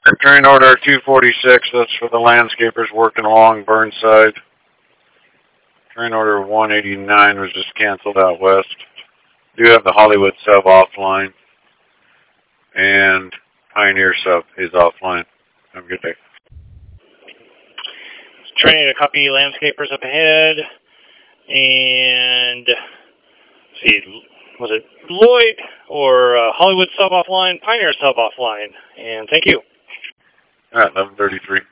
Train order 246, that's for the landscapers working along Burnside. Train order 189 was just canceled out west. Do have the Hollywood sub offline. And Pioneer sub is offline. Have a good day. Training to copy landscapers up ahead. And, let's see, was it Lloyd or Hollywood sub offline? Pioneer sub offline. And thank you. All right, 1133.